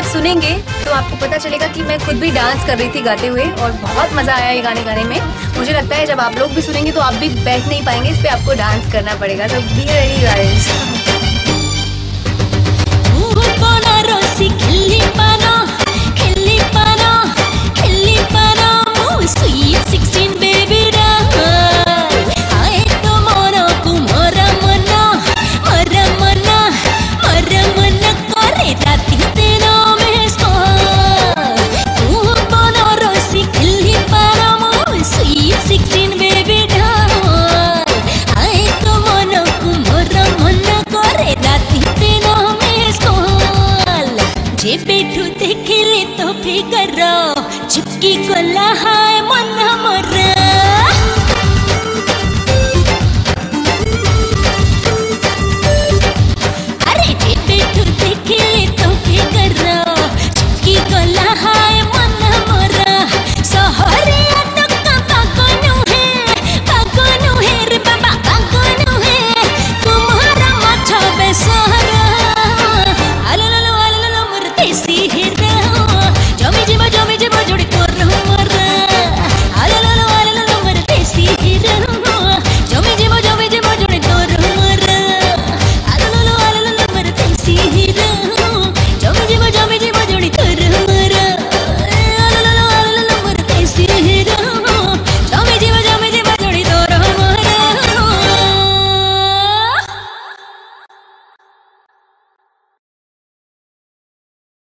सुनेंगे तो आपको पता चलेगा कि मैं खुद भी डांस कर रही थी गाते हुए, और बहुत मजा आया ये गाने गाने में। मुझे लगता है जब आप लोग भी सुनेंगे तो आप भी बैठ नहीं पाएंगे, इस पे आपको डांस करना पड़ेगा। तो बी रेडी गाइस। बैठू देखले तो फिकर चुटकी को लहा